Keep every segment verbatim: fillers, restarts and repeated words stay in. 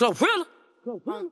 Glorilla. Glorilla.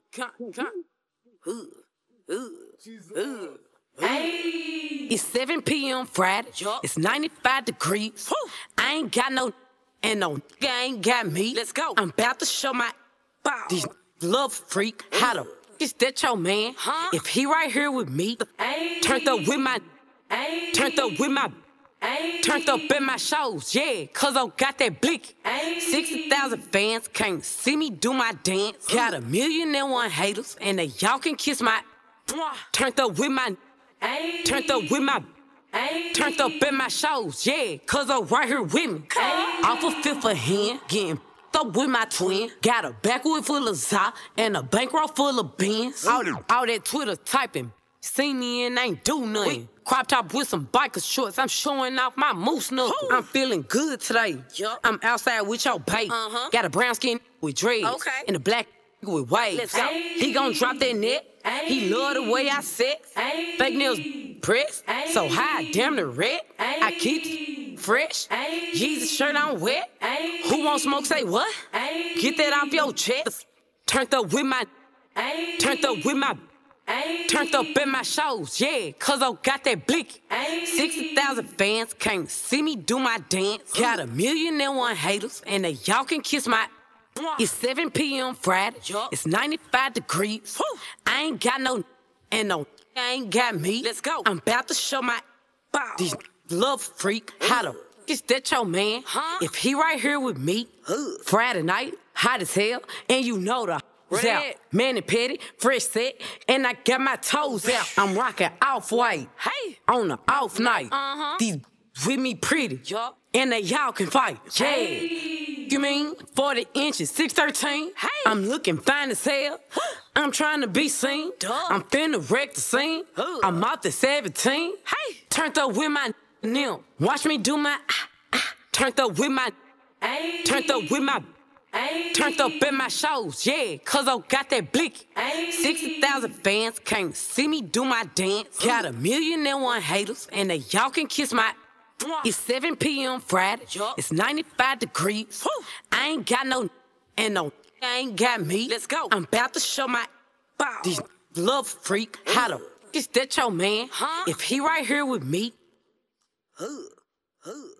It's seven p m Friday. It's ninety-five degrees. I ain't got no, and no nigga ain't got me. Let's go. I'm about to show my these love freak how to. Is that your man? Huh? If he right here with me, turned up with my, turned up with my, turned up in my shows, yeah, cause I got that blick. sixty thousand fans can't see me do my dance. Got a million and one haters, and they y'all can kiss my. Turned up with my, turned up with my, turned up in my shows, yeah, cause I'm right here with me. Off a fifth of hand, getting up with my twin. Got a backwood full of za and a bankroll full of beans. All, all that Twitter typing, see me and ain't do nothing. Crop top with some biker shorts, I'm showing off my moose knuckle. I'm feeling good today. I'm outside with your babe. Uh-huh. Got a brown skin with dreads, okay, and a black with waves. He gon' drop that net. He love the way I sex. Fake nails pressed, so high, damn the red. I keep it fresh. Jesus shirt on wet. Who won't smoke? Say what? Get that off your chest. Turned up with my, turned up with my, turned up in my shows, yeah, cause I got that blick. sixty thousand fans can't see me do my dance. Got a million and one haters, and they y'all can kiss my. It's seven p m Friday. It's ninety-five degrees. I ain't got no, and no I ain't got me. Let's go. I'm about to show my these love freak how to. Is that your man? Huh? If he right here with me, Friday night, hot as hell, and you know the out, mani petty, fresh set, and I got my toes out. I'm rocking off-white, hey, on the off night. Uh-huh. These with me pretty, yup, and they y'all can fight. Yeah. Hey. You mean forty inches, six thirteen? Hey. I'm looking fine as hell. I'm trying to be seen. Duh. I'm finna wreck the scene. Ooh. I'm out to seventeen. Hey. Turned up with my nil. Watch me do my ah, ah. Turned up with my ay. Turned up with my ay. Turned up in my shows, yeah, cause I got that blick. sixty thousand fans can't see me do my dance. Got a million and one haters, and they y'all can kiss my. It's seven p m Friday. It's ninety-five degrees. I ain't got no, and no I ain't got me. Let's go. I'm about to show my these love freak how to. Is that your man? Huh? If he right here with me,